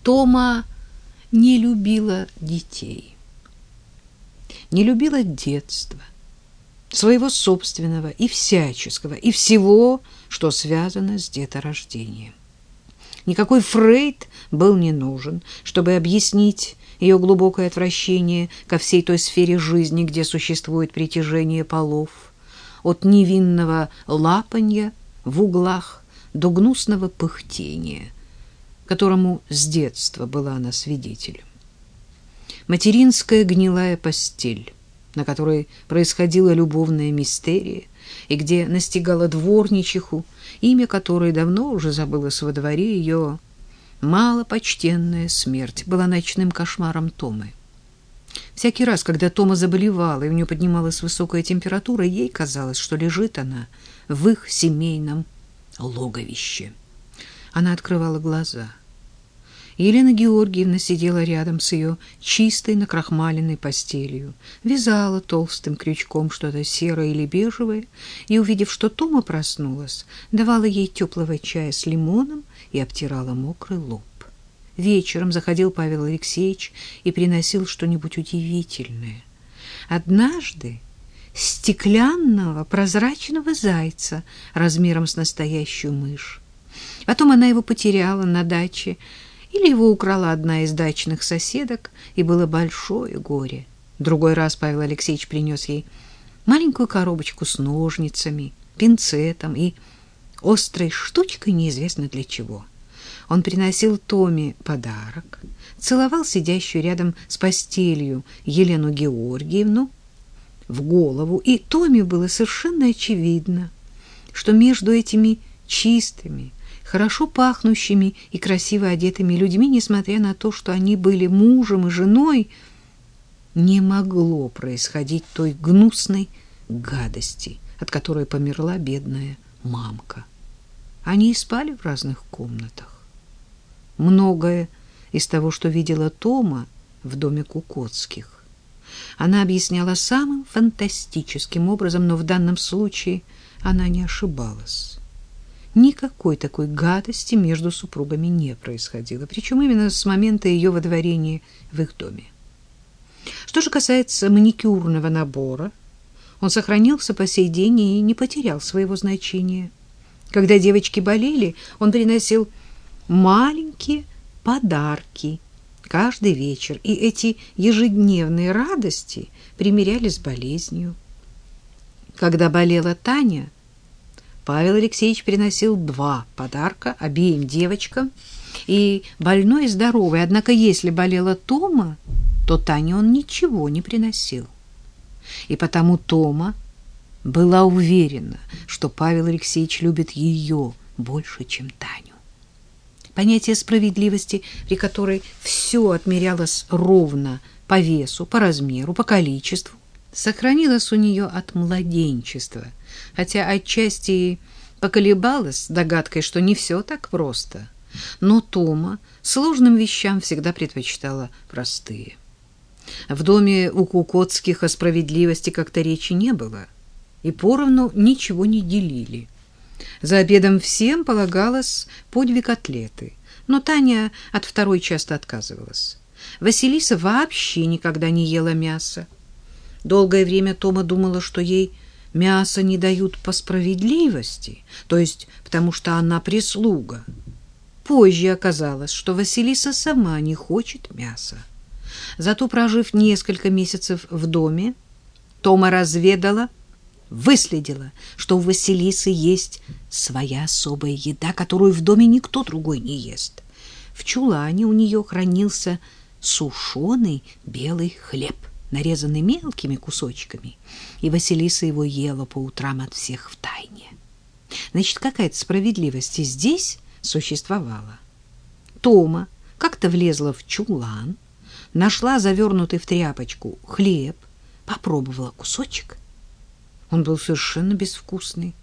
Тома не любила детей, не любила детства, своего собственного и всяческого, и всего, что связано с деторождением. Никакой Фрейд был не нужен, чтобы объяснить ее глубокое отвращение ко всей той сфере жизни, где существует притяжение полов, от невинного лапанья в углах до гнусного пыхтения, которому с детства была она свидетелем. Материнская гнилая постель, на которой происходила любовная мистерия, и где настигала дворничиху, имя которой давно уже забылось во дворе, ее малопочтенная смерть была ночным кошмаром Томы. Всякий раз, когда Тома заболевала и у нее поднималась высокая температура, ей казалось, что лежит она в их семейном логовище. Она открывала глаза. Елена Георгиевна сидела рядом с ее чистой накрахмаленной постелью, вязала толстым крючком что-то серое или бежевое, и, увидев, что Тома проснулась, давала ей теплого чая с лимоном и обтирала мокрый лоб. Вечером заходил Павел Алексеевич и приносил что-нибудь удивительное. Однажды стеклянного прозрачного зайца размером с настоящую мышь. Потом она его потеряла на даче, или его украла одна из дачных соседок, и было большое горе. Другой раз Павел Алексеевич принес ей маленькую коробочку с ножницами, пинцетом и острой штучкой неизвестно для чего. Он приносил Томе подарок, целовал сидящую рядом с постелью Елену Георгиевну в голову, и Томе было совершенно очевидно, что между этими чистыми, хорошо пахнущими и красиво одетыми людьми, несмотря на то, что они были мужем и женой, не могло происходить той гнусной гадости, от которой померла бедная мамка. Они и спали в разных комнатах. Многое из того, что видела Тома в доме Кукоцких, она объясняла самым фантастическим образом, но в данном случае она не ошибалась. Никакой такой гадости между супругами не происходило, причем именно с момента ее водворения в их доме. Что же касается маникюрного набора, он сохранился по сей день и не потерял своего значения. Когда девочки болели, он приносил маленькие подарки каждый вечер, и эти ежедневные радости примиряли с болезнью. Когда болела Таня, Павел Алексеевич приносил 2 подарка обеим девочкам, и больной и здоровый. Однако если болела Тома, то Тане он ничего не приносил. И потому Тома была уверена, что Павел Алексеевич любит ее больше, чем Таню. Понятие справедливости, при которой все отмерялось ровно по весу, по размеру, по количеству, сохранилось у нее от младенчества, хотя отчасти поколебалась догадкой, что не все так просто. Но Тома сложным вещам всегда предпочитала простые. В доме у Кукоцких о справедливости как-то речи не было, и поровну ничего не делили. За обедом всем полагалось по 2 котлеты, но Таня от второй часто отказывалась. Василиса вообще никогда не ела мясо. Долгое время Тома думала, что ей мясо не дают по справедливости, то есть потому что она прислуга. Позже оказалось, что Василиса сама не хочет мяса. Зато, прожив несколько месяцев в доме, Тома разведала, выследила, что у Василисы есть своя особая еда, которую в доме никто другой не ест. В чулане у нее хранился сушеный белый хлеб, нарезанный мелкими кусочками, и Василиса его ела по утрам от всех втайне. Значит, какая-то справедливость и здесь существовала. Тома как-то влезла в чулан, нашла завернутый в тряпочку хлеб, попробовала кусочек. Он был совершенно безвкусный.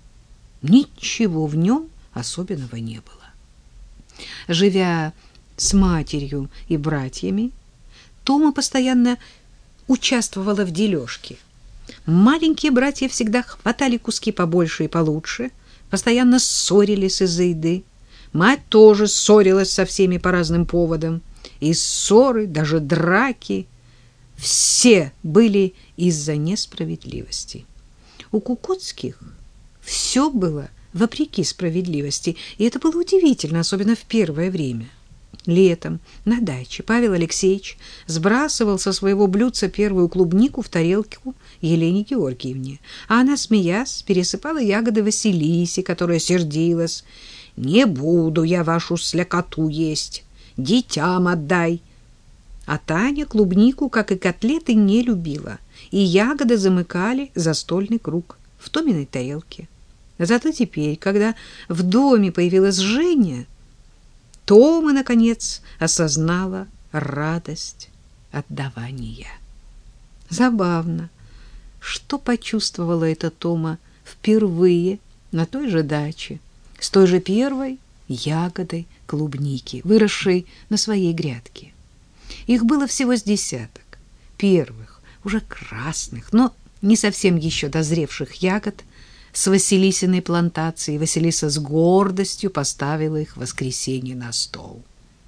Ничего в нем особенного не было. Живя с матерью и братьями, Тома постоянно участвовала в дележке. Маленькие братья всегда хватали куски побольше и получше, постоянно ссорились из-за еды. Мать тоже ссорилась со всеми по разным поводам. И ссоры, даже драки, все были из-за несправедливости. У Кукоцких все было вопреки справедливости, и это было удивительно, особенно в первое время. Летом на даче Павел Алексеевич сбрасывал со своего блюдца первую клубнику в тарелку Елене Георгиевне, а она, смеясь, пересыпала ягоды Василисе, которая сердилась: «Не буду я вашу слякоту есть, детям отдай». А Таня клубнику, как и котлеты, не любила, и ягоды замыкали застольный круг в Томиной тарелке. Зато теперь, когда в доме появилась Женя, Тома, наконец, осознала радость отдавания. Забавно, что почувствовала эта Тома впервые на той же даче, с той же первой ягодой клубники, выросшей на своей грядке. Их было всего с десяток, первых, уже красных, но не совсем еще дозревших ягод с Василисиной плантации. Василиса с гордостью поставила их в воскресенье на стол.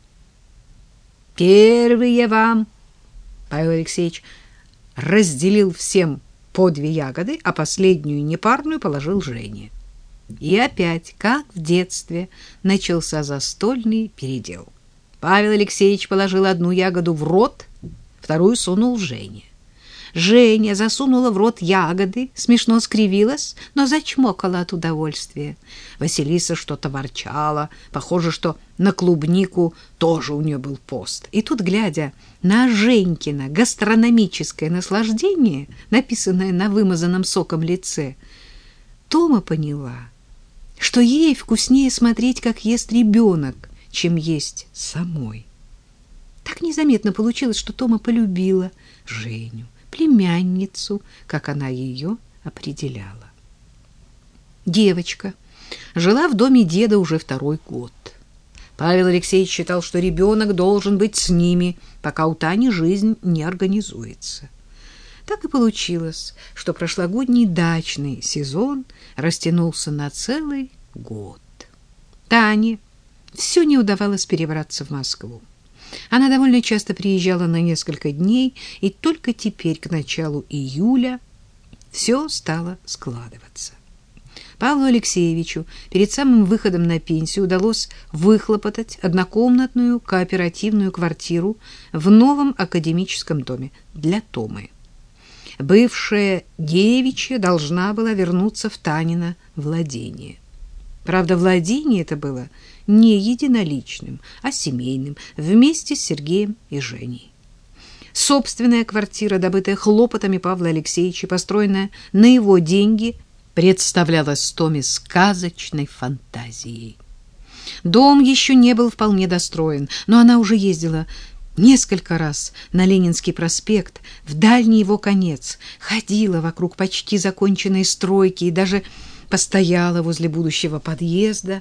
«Первые вам!» Павел Алексеевич разделил всем по 2 ягоды, а последнюю непарную положил Жене. И опять, как в детстве, начался застольный передел. Павел Алексеевич положил 1 ягоду в рот, вторую сунул Жене. Женя засунула в рот ягоды, смешно скривилась, но зачмокала от удовольствия. Василиса что-то ворчала, похоже, что на клубнику тоже у нее был пост. И тут, глядя на Женькино гастрономическое наслаждение, написанное на вымазанном соком лице, Тома поняла, что ей вкуснее смотреть, как ест ребенок, чем есть самой. Так незаметно получилось, что Тома полюбила Женю, племянницу, как она ее определяла. Девочка жила в доме деда уже 2-й год. Павел Алексеевич считал, что ребенок должен быть с ними, пока у Тани жизнь не организуется. Так и получилось, что прошлогодний дачный сезон растянулся на целый год. Тане все не удавалось перебраться в Москву. Она довольно часто приезжала на несколько дней, и только теперь, к началу июля, все стало складываться. Павлу Алексеевичу перед самым выходом на пенсию удалось выхлопотать однокомнатную кооперативную квартиру в новом академическом доме для Томы. Бывшая девичья должна была вернуться в Танино владение. Правда, владение это было не единоличным, а семейным, вместе с Сергеем и Женей. Собственная квартира, добытая хлопотами Павла Алексеевича, построенная на его деньги, представлялась Томе сказочной фантазией. Дом еще не был вполне достроен, но она уже ездила несколько раз на Ленинский проспект, в дальний его конец, ходила вокруг почти законченной стройки и даже постояла возле будущего подъезда.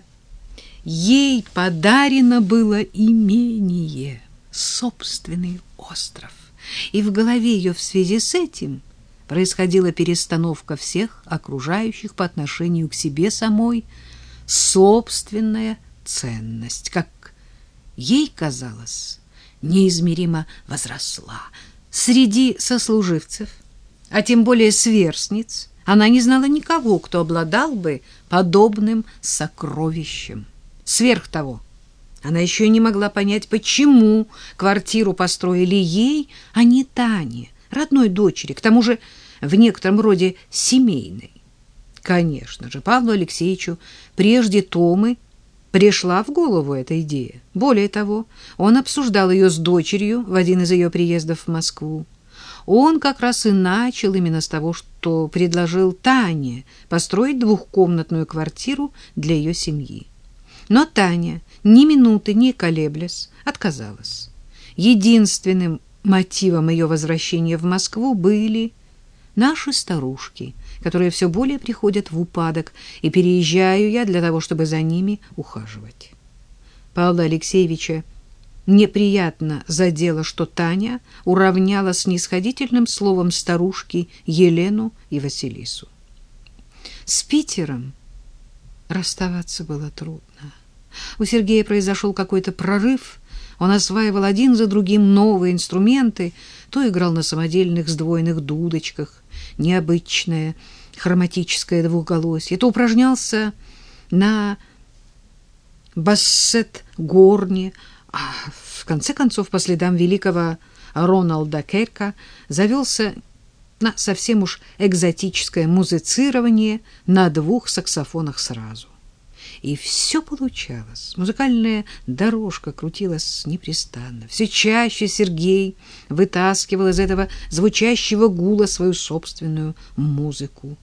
Ей подарено было имение, собственный остров, и в голове ее в связи с этим происходила перестановка всех окружающих по отношению к себе самой, собственная ценность, как ей казалось, неизмеримо возросла. Среди сослуживцев, а тем более сверстниц, она не знала никого, кто обладал бы подобным сокровищем. Сверх того, она еще не могла понять, почему квартиру построили ей, а не Тане, родной дочери, к тому же в некотором роде семейной. Конечно же, Павлу Алексеевичу прежде Томы пришла в голову эта идея. Более того, он обсуждал ее с дочерью в один из ее приездов в Москву. Он как раз и начал именно с того, что предложил Тане построить 2-комнатную квартиру для ее семьи. Но Таня, ни минуты не колеблясь, отказалась. Единственным мотивом ее возвращения в Москву были наши старушки, которые все более приходят в упадок, и переезжаю я для того, чтобы за ними ухаживать. Павла Алексеевича неприятно задело, что Таня уравняла снисходительным словом старушки Елену и Василису. С Питером расставаться было трудно. У Сергея произошел какой-то прорыв Он осваивал один за другим новые инструменты, то играл на самодельных сдвоенных дудочках, необычное хроматическое двухголосье, то упражнялся на бассет-горне, а в конце концов, по следам великого Роналда Керка, завелся на совсем уж экзотическое музицирование на 2 саксофонах сразу. И все получалось. Музыкальная дорожка крутилась непрестанно. Все чаще Сергей вытаскивал из этого звучащего гула свою собственную музыку.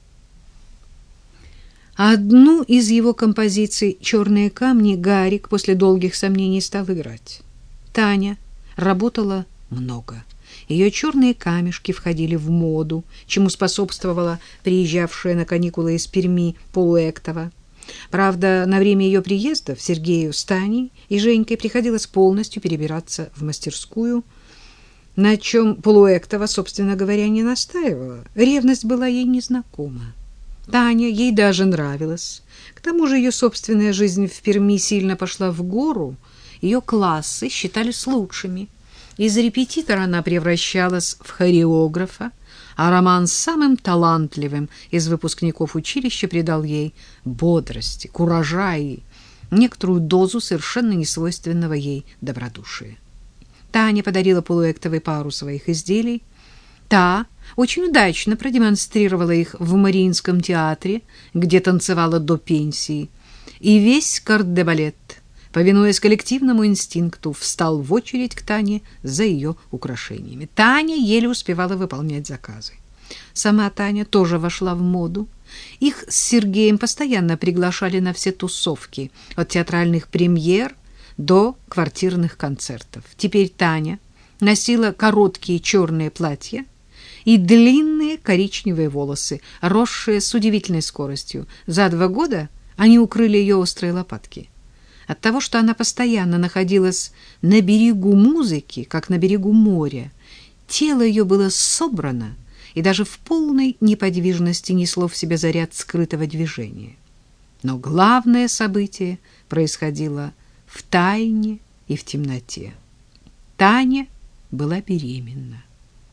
Одну из его композиций «Черные камни» Гарик после долгих сомнений стал играть. Таня работала много. Ее черные камешки входили в моду, чему способствовала приезжавшая на каникулы из Перми Полуэктова. Правда, на время ее приезда Сергею с Таней и Женькой приходилось полностью перебираться в мастерскую, на чем Полуэктова, собственно говоря, не настаивала. Ревность была ей незнакома. Таня ей даже нравилась. К тому же ее собственная жизнь в Перми сильно пошла в гору, ее классы считались лучшими. Из репетитора она превращалась в хореографа, а роман с самым талантливым из выпускников училища придал ей бодрости, куража и некоторую дозу совершенно несвойственного ей добродушия. Таня подарила Полуэктовой пару своих изделий. Та очень удачно продемонстрировала их в Мариинском театре, где танцевала до пенсии, и весь кардебалет, повинуясь коллективному инстинкту, встал в очередь к Тане за ее украшениями. Таня еле успевала выполнять заказы. Сама Таня тоже вошла в моду. Их с Сергеем постоянно приглашали на все тусовки, от театральных премьер до квартирных концертов. Теперь Таня носила короткие черные платья и длинные коричневые волосы, росшие с удивительной скоростью. За 2 года они укрыли ее острые лопатки. От того, что она постоянно находилась на берегу музыки, как на берегу моря, тело ее было собрано и даже в полной неподвижности несло в себе заряд скрытого движения. Но главное событие происходило в тайне и в темноте. Таня была беременна.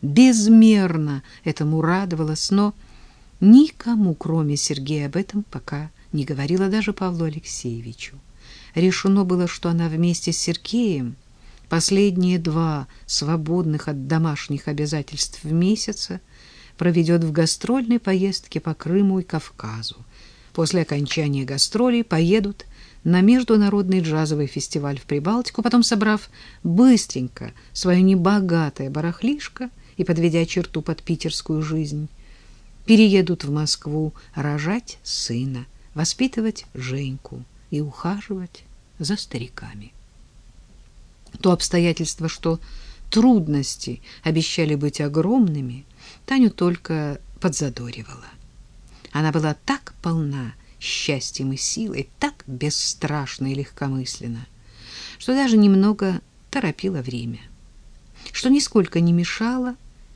Безмерно этому радовалась, но никому, кроме Сергея, об этом пока не говорила, даже Павлу Алексеевичу. Решено было, что она вместе с Сергеем последние 2 свободных от домашних обязательств месяца проведет в гастрольной поездке по Крыму и Кавказу. После окончания гастролей поедут на международный джазовый фестиваль в Прибалтику, потом, собрав быстренько свое небогатое барахлишко и подведя черту под питерскую жизнь, переедут в Москву рожать сына, воспитывать Женьку и ухаживать за стариками. То обстоятельство, что трудности обещали быть огромными, Таню только подзадоривало. Она была так полна счастьем и силой, так бесстрашна и легкомысленна, что даже немного торопила время, что нисколько не мешало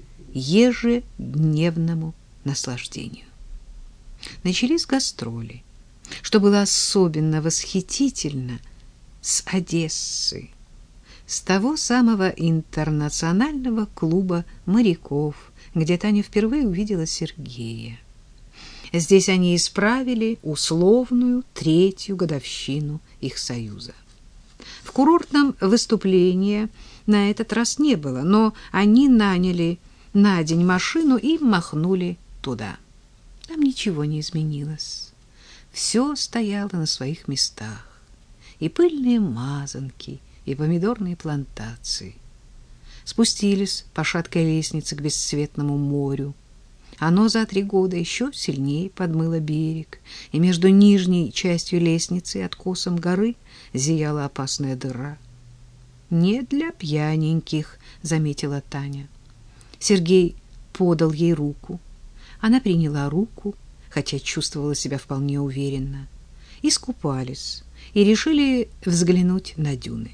ежедневному наслаждению. Начались гастроли, что было особенно восхитительно, с Одессы, с того самого интернационального клуба моряков, где Таня впервые увидела Сергея. Здесь они исправили условную 3-ю годовщину их союза. В курортном выступлении на этот раз не было, но они наняли на день машину и махнули туда. Там ничего не изменилось. Все стояло на своих местах. И пыльные мазанки, и помидорные плантации. Спустились по шаткой лестнице к бесцветному морю. Оно за 3 года еще сильнее подмыло берег, и между нижней частью лестницы и откосом горы зияла опасная дыра. «Не для пьяненьких», — заметила Таня. Сергей подал ей руку. Она приняла руку, хотя чувствовала себя вполне уверенно. Искупались и решили взглянуть на дюны.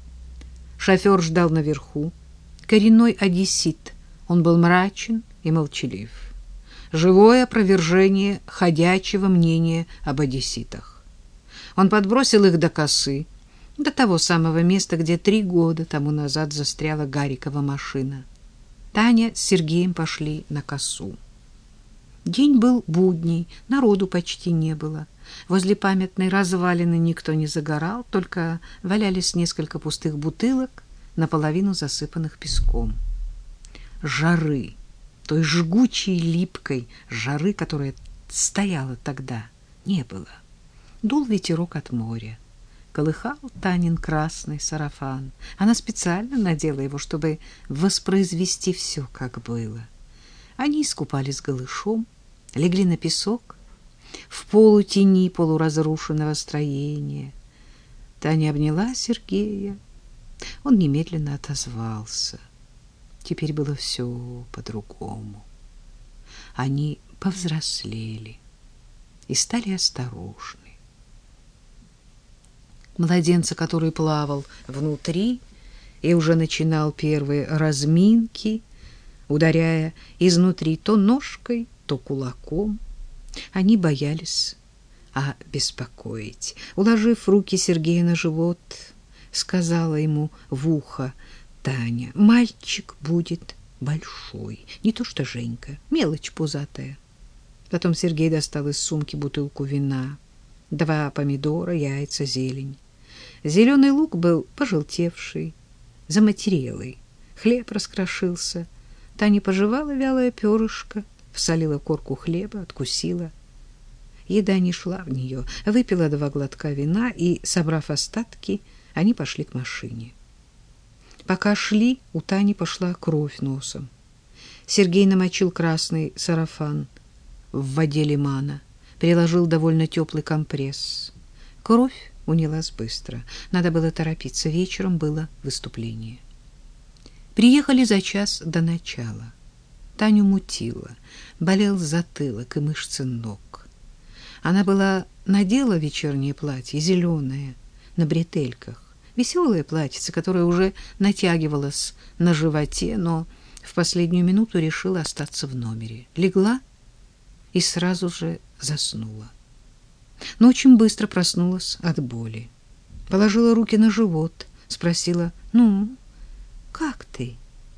Шофер ждал наверху. Коренной одессит. Он был мрачен и молчалив. Живое опровержение ходячего мнения об одесситах. Он подбросил их до косы, до того самого места, где 3 года тому назад застряла Гарикова машина. Таня с Сергеем пошли на косу. День был будний, народу почти не было. Возле памятной развалины никто не загорал, только валялись несколько пустых бутылок, наполовину засыпанных песком. Жары, той жгучей, липкой жары, которая стояла тогда, не было. Дул ветерок от моря. Колыхал Танин красный сарафан. Она специально надела его, чтобы воспроизвести все, как было. Они искупались голышом, легли на песок в полутени полуразрушенного строения. Таня обняла Сергея. Он немедленно отозвался. Теперь было все по-другому. Они повзрослели и стали осторожны. Младенца, который плавал внутри и уже начинал первые разминки, ударяя изнутри то ножкой, то кулаком, они боялись обеспокоить. Уложив руки Сергея на живот, сказала ему в ухо Таня: «Мальчик будет большой, не то что Женька, мелочь пузатая». Потом Сергей достал из сумки бутылку вина, 2 помидора, яйца, зелень. Зеленый лук был пожелтевший, заматерелый, хлеб раскрошился. Таня пожевала вялое перышко, всолила корку хлеба, откусила. Еда не шла в нее, выпила 2 глотка вина, и, собрав остатки, они пошли к машине. Пока шли, у Тани пошла кровь носом. Сергей намочил красный сарафан в воде лимана, приложил довольно теплый компресс. Кровь унялась быстро. Надо было торопиться. Вечером было выступление. Приехали за час до начала. Таню мутило, болел затылок и мышцы ног. Она надела вечернее платье, зеленое, на бретельках, веселое платьице, которое уже натягивалось на животе, но в последнюю минуту решила остаться в номере. Легла и сразу же заснула. Но очень быстро проснулась от боли. Положила руки на живот, спросила: «Ну, как ты?»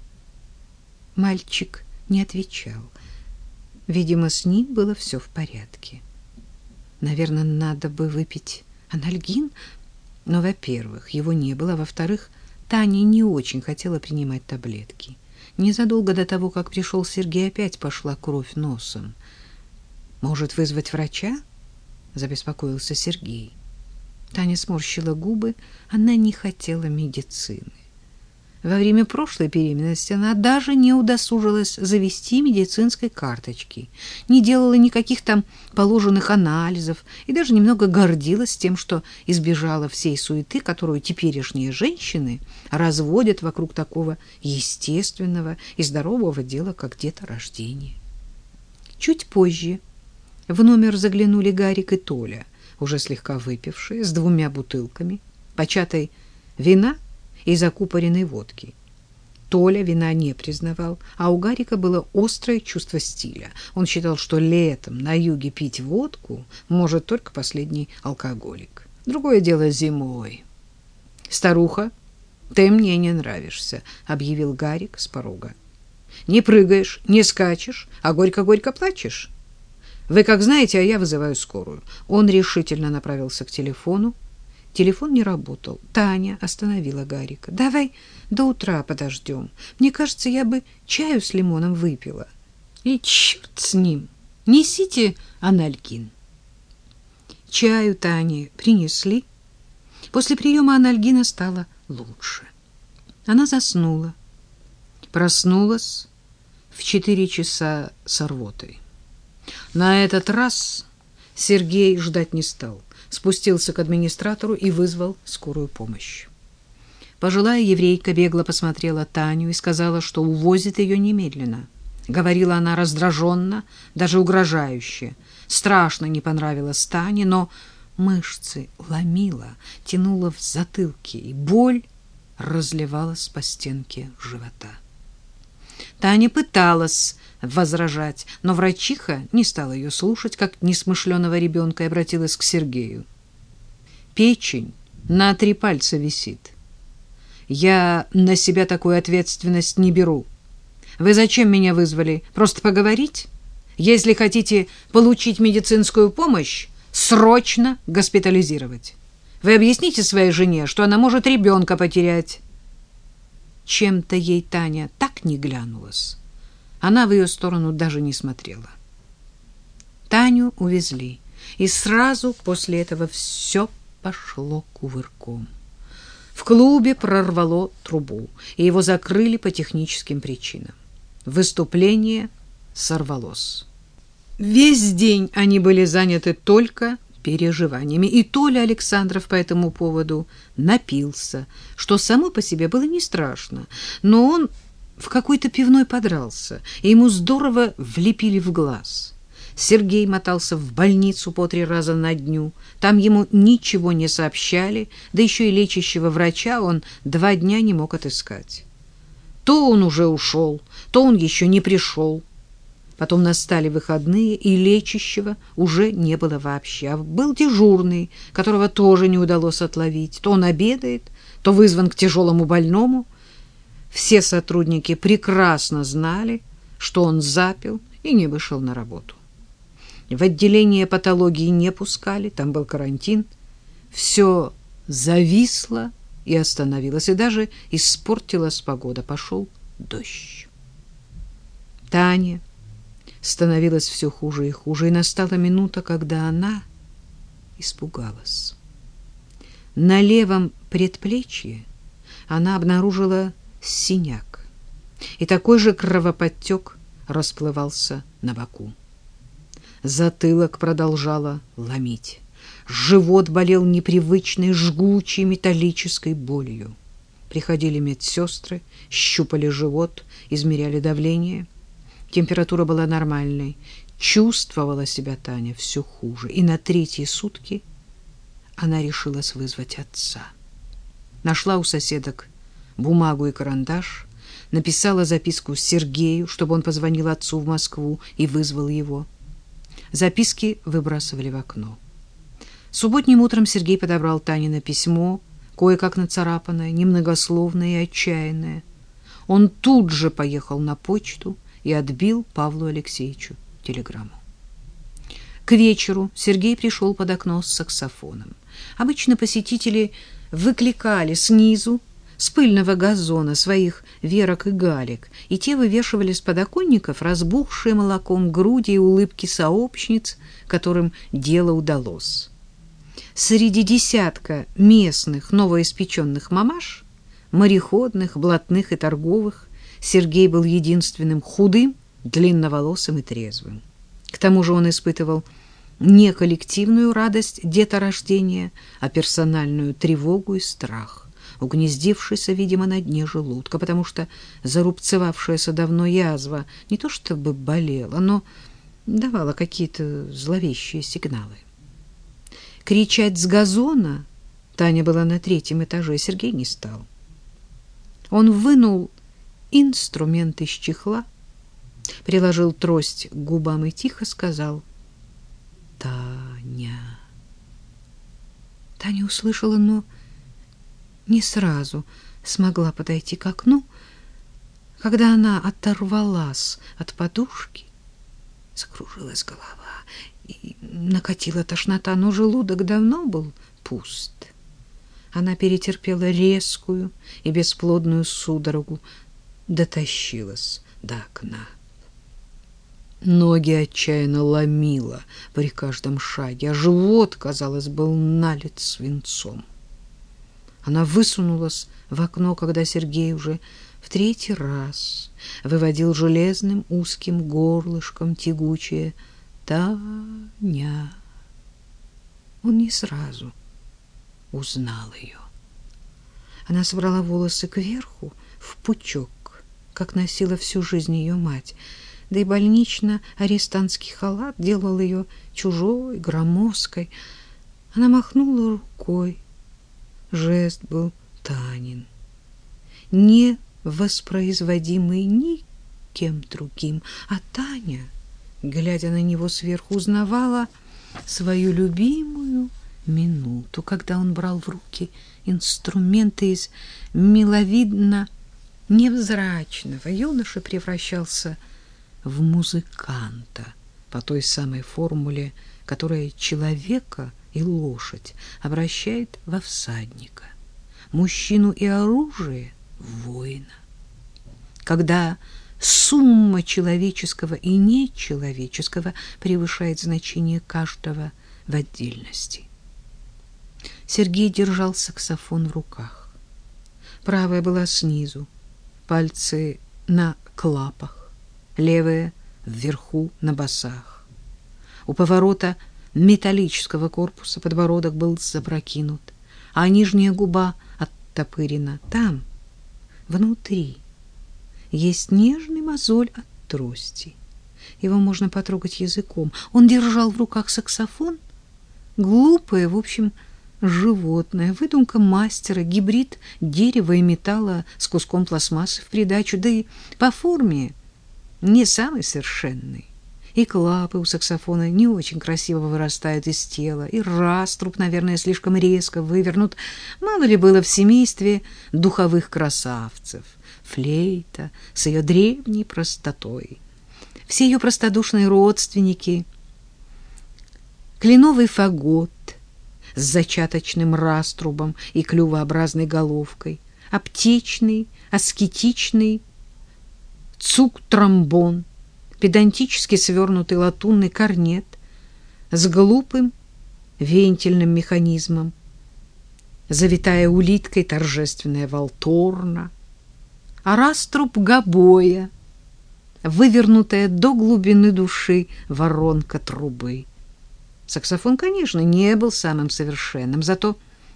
Мальчик не отвечал. Видимо, с ним было все в порядке. Наверное, надо бы выпить анальгин, но, во-первых, его не было, во-вторых, Таня не очень хотела принимать таблетки. Незадолго до того, как пришел Сергей, опять пошла кровь носом. «Может, вызвать врача?» — забеспокоился Сергей. Таня сморщила губы. Она не хотела медицины. Во время прошлой беременности она даже не удосужилась завести медицинской карточки, не делала никаких там положенных анализов и даже немного гордилась тем, что избежала всей суеты, которую теперешние женщины разводят вокруг такого естественного и здорового дела, как деторождение. Чуть позже в номер заглянули Гарик и Толя, уже слегка выпившие, с 2 бутылками, початой вина и закупоренной водки. Толя вина не признавал, а у Гарика было острое чувство стиля. Он считал, что летом на юге пить водку может только последний алкоголик. Другое дело зимой. «Старуха, ты мне не нравишься», — объявил Гарик с порога. «Не прыгаешь, не скачешь, а горько-горько плачешь. Вы как знаете, а я вызываю скорую». Он решительно направился к телефону. Телефон не работал. Таня остановила Гарика. «Давай до утра подождем. Мне кажется, я бы чаю с лимоном выпила». «И черт с ним! Несите анальгин». Чаю Тане принесли. После приема анальгина стало лучше. Она заснула. Проснулась в 4 часа с рвотой. На этот раз Сергей ждать не стал. Спустился к администратору и вызвал скорую помощь. Пожилая еврейка бегло посмотрела Таню и сказала, что увозит ее немедленно. Говорила она раздраженно, даже угрожающе. Страшно не понравилось Тане, но мышцы ломило, тянуло в затылке, и боль разливалась по стенке живота. Таня пыталась возражать, но врачиха не стала ее слушать, как несмышленого ребенка, и обратилась к Сергею. «Печень на 3 пальца висит. Я на себя такую ответственность не беру. Вы зачем меня вызвали? Просто поговорить? Если хотите получить медицинскую помощь, срочно госпитализировать. Вы объясните своей жене, что она может ребенка потерять. Чем-то ей Таня так не глянулась. Она в ее сторону даже не смотрела. Таню увезли, и сразу после этого все пошло кувырком. В клубе прорвало трубу, и его закрыли по техническим причинам. Выступление сорвалось. Весь день они были заняты только переживаниями, и Толя Александров по этому поводу напился, что само по себе было не страшно, но он в какой-то пивной подрался, и ему здорово влепили в глаз. Сергей мотался в больницу по 3 раза на дню. Там ему ничего не сообщали, да еще и лечащего врача он 2 дня не мог отыскать. То он уже ушел, то он еще не пришел. Потом настали выходные, и лечащего уже не было вообще. А был дежурный, которого тоже не удалось отловить. То он обедает, то вызван к тяжелому больному. Все сотрудники прекрасно знали, что он запил и не вышел на работу. В отделение патологии не пускали, там был карантин. Все зависло и остановилось, и даже испортилась погода. Пошел дождь. Тане становилось все хуже и хуже, и настала минута, когда она испугалась. На левом предплечье она обнаружила синяк, и такой же кровоподтек расплывался на боку. Затылок продолжало ломить. Живот болел непривычной, жгучей металлической болью. Приходили медсестры, щупали живот, измеряли давление. Температура была нормальной. Чувствовала себя Таня все хуже. И на 3-е сутки она решилась вызвать отца. Нашла у соседок бумагу и карандаш, написала записку Сергею, чтобы он позвонил отцу в Москву и вызвал его. Записки выбрасывали в окно. Субботним утром Сергей подобрал Танино письмо, кое-как нацарапанное, немногословное и отчаянное. Он тут же поехал на почту и отбил Павлу Алексеевичу телеграмму. К вечеру Сергей пришел под окно с саксофоном. Обычно посетители выкликали снизу, с пыльного газона, своих Верок и Галек, и те вывешивали с подоконников разбухшие молоком груди и улыбки сообщниц, которым дело удалось. Среди десятка местных новоиспеченных мамаш, мореходных, блатных и торговых, Сергей был единственным худым, длинноволосым и трезвым. К тому же он испытывал не коллективную радость деторождения, а персональную тревогу и страх, угнездившийся, видимо, на дне желудка, потому что зарубцевавшаяся давно язва не то чтобы болела, но давала какие-то зловещие сигналы. Кричать с газона, Таня была на 3-м этаже, Сергей не стал. Он вынул инструмент из чехла, приложил трость к губам и тихо сказал: «Таня». Таня услышала, но не сразу смогла подойти к окну. Когда она оторвалась от подушки, закружилась голова и накатила тошнота, но желудок давно был пуст. Она перетерпела резкую и бесплодную судорогу, дотащилась до окна. Ноги отчаянно ломило при каждом шаге, а живот, казалось, был налит свинцом. Она высунулась в окно, когда Сергей уже в 3-й раз выводил железным узким горлышком тягучее «Таня». Он не сразу узнал ее. Она собрала волосы кверху в пучок, как носила всю жизнь ее мать, да и больнично-арестантский халат делал ее чужой, громоздкой. Она махнула рукой. Жест был Танин, не воспроизводимый никем другим, а Таня, глядя на него сверху, узнавала свою любимую минуту, когда он брал в руки инструменты, из миловидно невзрачного юноши превращался в музыканта по той самой формуле, которая человека и лошадь обращает во всадника, мужчину и оружие в воина. Когда сумма человеческого и нечеловеческого превышает значение каждого в отдельности. Сергей держал саксофон в руках. Правая была снизу, пальцы на клапах, левая вверху на басах. У поворота металлического корпуса подбородок был запрокинут, а нижняя губа оттопырена. Там, внутри, есть нежный мозоль от трости. Его можно потрогать языком. Он держал в руках саксофон. Глупое, в общем, животное, выдумка мастера, гибрид дерева и металла с куском пластмассы в придачу, да и по форме не самый совершенный. И клапы у саксофона не очень красиво вырастают из тела, и раструб, наверное, слишком резко вывернут. Мало ли было в семействе духовых красавцев. Флейта с ее древней простотой. Все ее простодушные родственники. Кленовый фагот с зачаточным раструбом и клювообразной головкой, аскетичный цук-тромбон, педантически свернутый латунный корнет с глупым вентильным механизмом, завитая улиткой торжественная валторна, а раструб гобоя, вывернутая до глубины души воронка трубы. Саксофон, конечно, не был самым совершенным, зато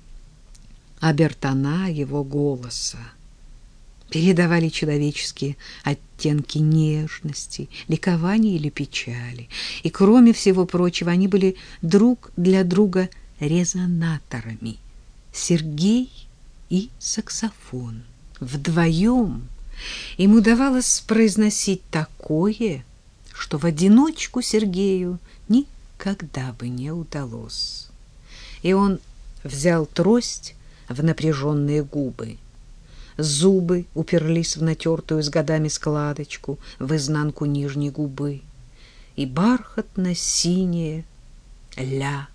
обертона его голоса передавали человеческие оттенки нежности, ликования или печали. И, кроме всего прочего, они были друг для друга резонаторами. Сергей и саксофон. Вдвоем им удавалось произносить такое, что в одиночку Сергею никогда бы не удалось. И он взял трость в напряженные губы. Зубы уперлись в натертую с годами складочку в изнанку нижней губы, и бархатно-синее «ля»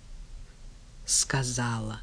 сказала: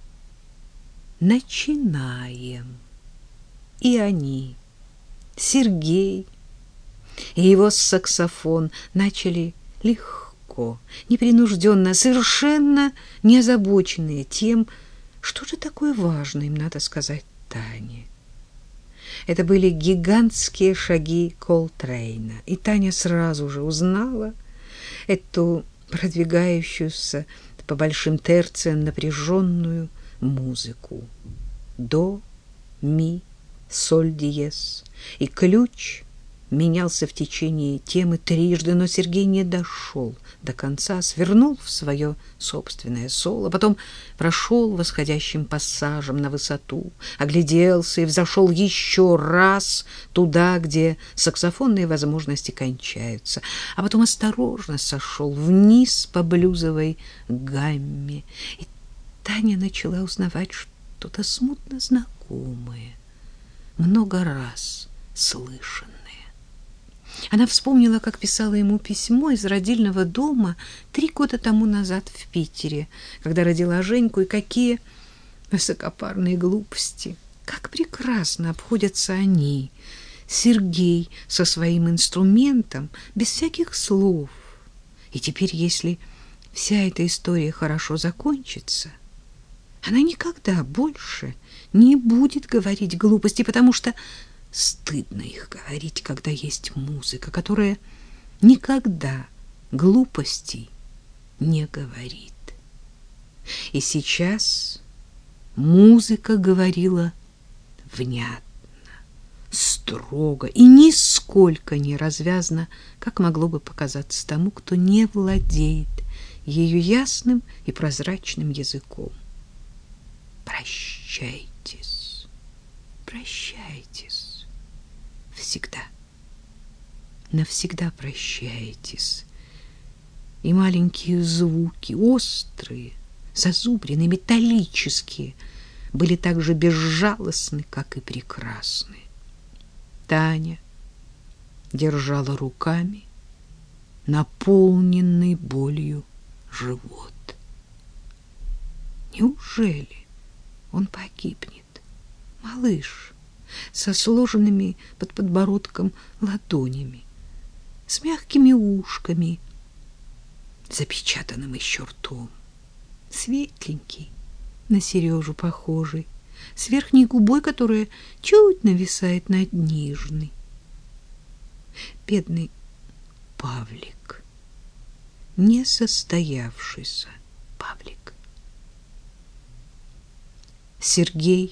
«Начинаем». И они, Сергей и его саксофон, начали легко, непринужденно, совершенно не озабоченные тем, что же такое важное им надо сказать Тане. Это были гигантские шаги Колтрейна, и Таня сразу же узнала эту продвигающуюся по большим терциям напряженную музыку. До, ми, соль диез, и ключ менялся в течение темы трижды, но Сергей не дошел до конца, свернул в свое собственное соло, потом прошел восходящим пассажем на высоту, огляделся и взошел еще раз туда, где саксофонные возможности кончаются, а потом осторожно сошел вниз по блюзовой гамме, и Таня начала узнавать что-то смутно знакомое, много раз слышанное. Она вспомнила, как писала ему письмо из родильного дома 3 года тому назад в Питере, когда родила Женьку, и какие высокопарные глупости, как прекрасно обходятся они, Сергей со своим инструментом, без всяких слов. И теперь, если вся эта история хорошо закончится, она никогда больше не будет говорить глупости, потому что стыдно их говорить, когда есть музыка, которая никогда глупостей не говорит. И сейчас музыка говорила внятно, строго и нисколько не развязно, как могло бы показаться тому, кто не владеет ее ясным и прозрачным языком. Прощайтесь, прощайтесь. Всегда, навсегда прощаетесь. И маленькие звуки, острые, зазубренные, металлические, были так же безжалостны, как и прекрасны. Таня держала руками наполненный болью живот. Неужели он погибнет? Малыш со сложенными под подбородком ладонями, с мягкими ушками, запечатанным еще ртом, светленький, на Сережу похожий, с верхней губой, которая чуть нависает над нижней. Бедный Павлик, несостоявшийся Павлик. Сергей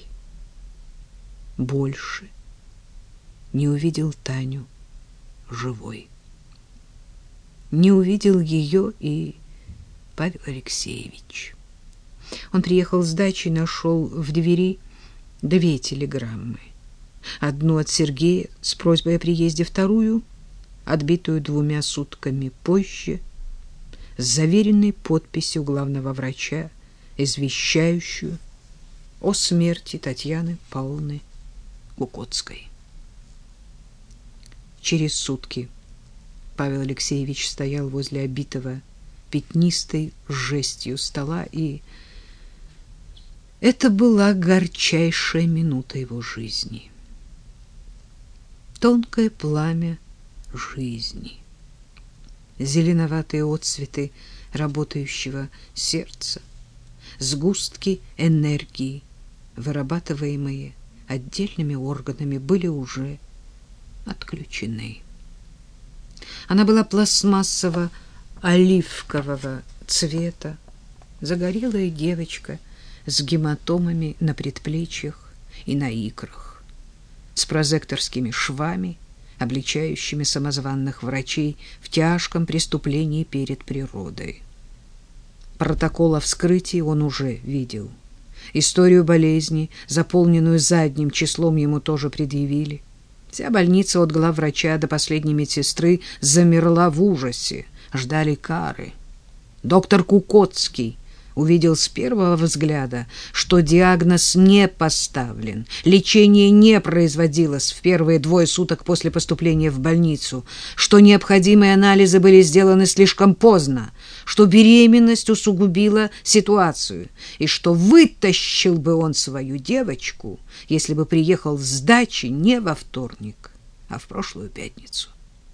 больше не увидел Таню живой. Не увидел ее и Павел Алексеевич. Он приехал с дачи и нашел в двери 2 телеграммы. Одну от Сергея с просьбой о приезде, вторую, отбитую 2 сутками позже, с заверенной подписью главного врача, извещающую о смерти Татьяны Павловны Кукоцкой. Через сутки Павел Алексеевич стоял возле обитого пятнистой жестью стола, и это была горчайшая минута его жизни. Тонкое пламя жизни, зеленоватые отцветы работающего сердца, сгустки энергии, вырабатываемые отдельными органами, были уже отключены. Она была пластмассово-оливкового цвета, загорелая девочка с гематомами на предплечьях и на икрах, с прозекторскими швами, обличающими самозванных врачей в тяжком преступлении перед природой. Протокол о вскрытии он уже видел. Историю болезни, заполненную задним числом, ему тоже предъявили. Вся больница от главврача до последней медсестры замерла в ужасе, ждали кары. Доктор Кукоцкий увидел с первого взгляда, что диагноз не поставлен, лечение не производилось в первые 2 суток после поступления в больницу, что необходимые анализы были сделаны слишком поздно, что беременность усугубила ситуацию, и что вытащил бы он свою девочку, если бы приехал с дачи не во вторник, а в прошлую пятницу.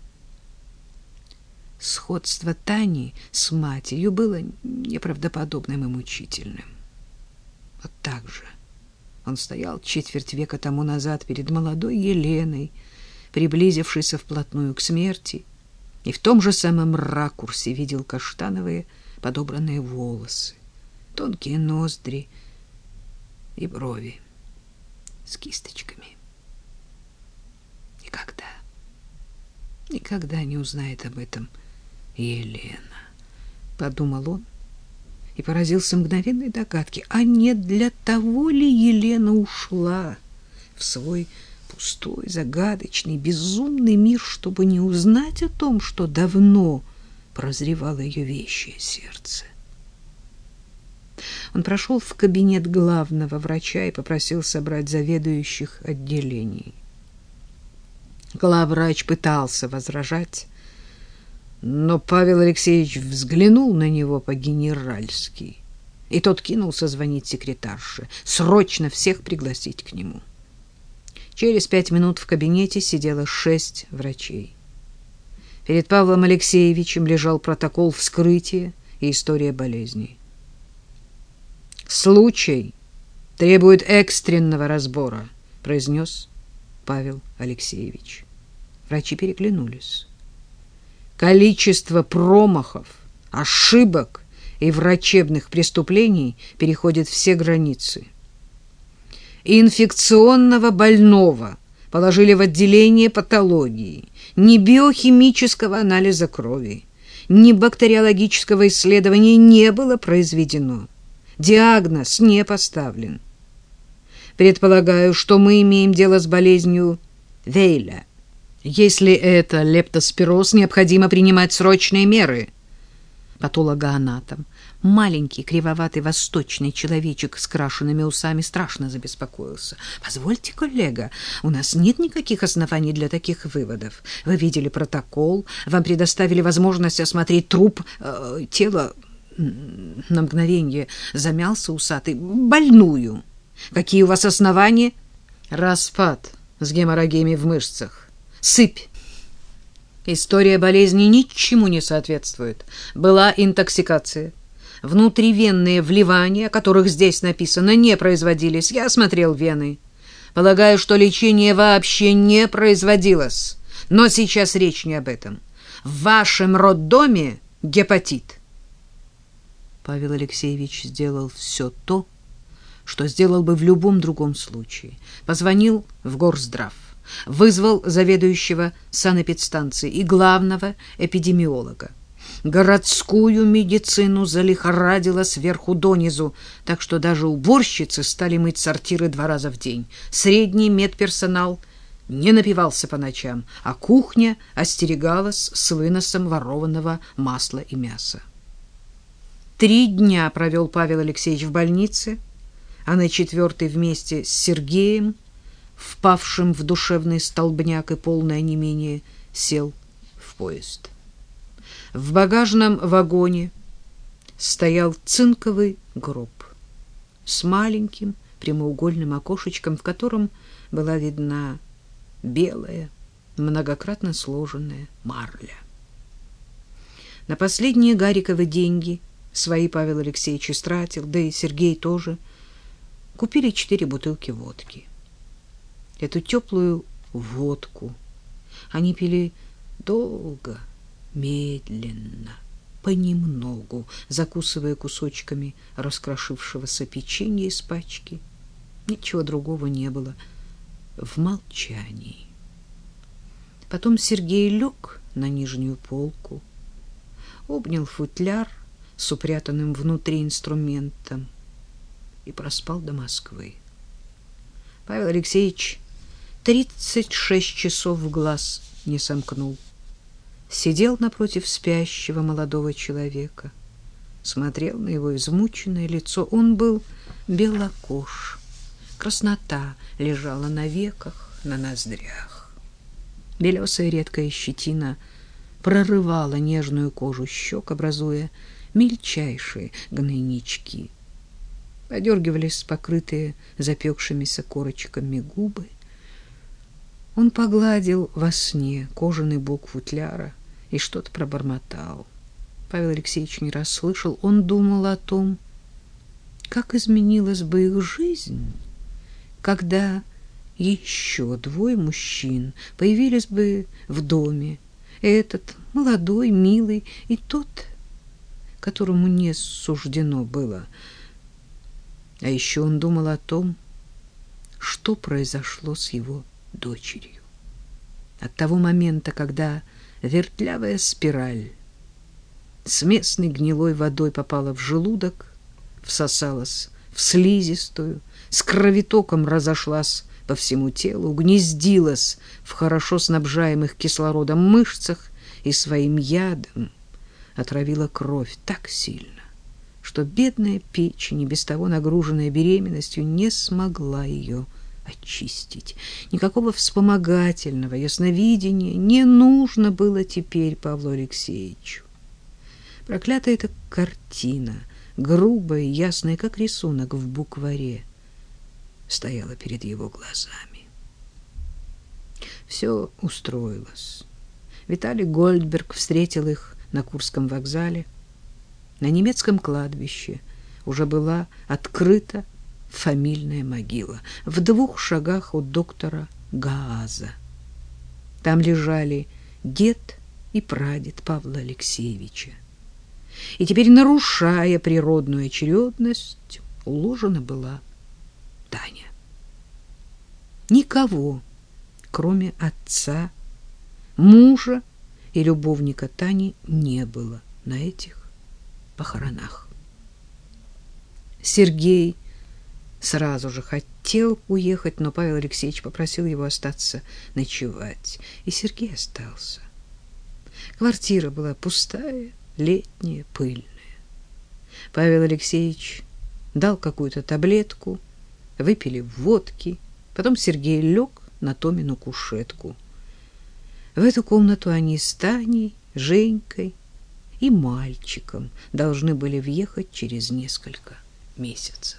Сходство Тани с матерью было неправдоподобным и мучительным. Вот так же он стоял 4 века тому назад перед молодой Еленой, приблизившейся вплотную к смерти, и в том же самом ракурсе видел каштановые подобранные волосы, тонкие ноздри и брови с кисточками. Никогда не узнает об этом Елена, подумал он и поразился мгновенной догадке: а не для того ли Елена ушла в свой пустой, загадочный, безумный мир, чтобы не узнать о том, что давно прозревало ее вещее сердце? Он прошел в кабинет главного врача и попросил собрать заведующих отделений. Главврач пытался возражать, но Павел Алексеевич взглянул на него по-генеральски, и тот кинулся звонить секретарше, срочно всех пригласить к нему. Через 5 минут в кабинете сидело 6 врачей. Перед Павлом Алексеевичем лежал протокол вскрытия и история болезни. «Случай требует экстренного разбора», — произнес Павел Алексеевич. Врачи переглянулись. Количество промахов, ошибок и врачебных преступлений переходит все границы. Инфекционного больного положили в отделение патологии, ни биохимического анализа крови, ни бактериологического исследования не было произведено. Диагноз не поставлен. Предполагаю, что мы имеем дело с болезнью Вейля. Если это лептоспироз, необходимо принимать срочные меры. Патологоанатом Маленький, кривоватый восточный человечек с крашенными усами страшно забеспокоился. «Позвольте, коллега, у нас нет никаких оснований для таких выводов. Вы видели протокол, вам предоставили возможность осмотреть труп, тело...» На мгновение замялся усатый. «Больную. Какие у вас основания?» «Распад с геморрагиями в мышцах. Сыпь. История болезни ничему не соответствует. Была интоксикация. Внутривенные вливания, о которых здесь написано, не производились. Я осмотрел вены. Полагаю, что лечение вообще не производилось. Но сейчас речь не об этом. В вашем роддоме гепатит». Павел Алексеевич сделал все то, что сделал бы в любом другом случае. Позвонил в Горздрав, вызвал заведующего санэпидстанции и главного эпидемиолога. Городскую медицину залихорадило сверху донизу, так что даже уборщицы стали мыть сортиры 2 раза в день. Средний медперсонал не напивался по ночам, а кухня остерегалась с выносом ворованного масла и мяса. 3 дня провел Павел Алексеевич в больнице, а на 4-й вместе с Сергеем, впавшим в душевный столбняк и полное онемение, сел в поезд. В багажном вагоне стоял цинковый гроб с маленьким прямоугольным окошечком, в котором была видна белая, многократно сложенная марля. На последние Гариковы деньги свои Павел Алексеевич истратил, да и Сергей тоже. Купили 4 бутылки водки. Эту теплую водку они пили долго, медленно, понемногу, закусывая кусочками раскрошившегося печенья из пачки. Ничего другого не было. В молчании. Потом Сергей лег на нижнюю полку, обнял футляр с упрятанным внутри инструментом и проспал до Москвы. Павел Алексеевич 36 часов в глаз не сомкнул. Сидел напротив спящего молодого человека, смотрел на его измученное лицо. Он был белокож, краснота лежала на веках, на ноздрях. Белесая редкая щетина прорывала нежную кожу щек, образуя мельчайшие гнойнички. Подергивались покрытые запекшимися корочками губы. Он погладил во сне кожаный бок футляра и что-то пробормотал. Павел Алексеевич не расслышал. Он думал о том, как изменилась бы их жизнь, когда еще 2 мужчин появились бы в доме. Этот молодой, милый, и тот, которому не суждено было. А еще он думал о том, что произошло с его дочерью. От того момента, когда вертлявая спираль с местной гнилой водой попала в желудок, всосалась в слизистую, с кровотоком разошлась по всему телу, угнездилась в хорошо снабжаемых кислородом мышцах и своим ядом отравила кровь так сильно, что бедная печень, и без того нагруженная беременностью, не смогла ее очистить. Никакого вспомогательного ясновидения не нужно было теперь Павлу Алексеевичу. Проклятая эта картина, грубая и ясная, как рисунок в букваре, стояла перед его глазами. Все устроилось. Виталий Гольдберг встретил их на Курском вокзале. На немецком кладбище уже была открыта фамильная могила в 2 шагах от доктора Гааза. Там лежали дед и прадед Павла Алексеевича. И теперь, нарушая природную очередность, уложена была Таня. Никого, кроме отца, мужа и любовника Тани, не было на этих похоронах. Сергей сразу же хотел уехать, но Павел Алексеевич попросил его остаться ночевать, и Сергей остался. Квартира была пустая, летняя, пыльная. Павел Алексеевич дал какую-то таблетку, выпили водки, потом Сергей лег на Томину кушетку. В эту комнату они с Таней, Женькой и мальчиком должны были въехать через несколько месяцев.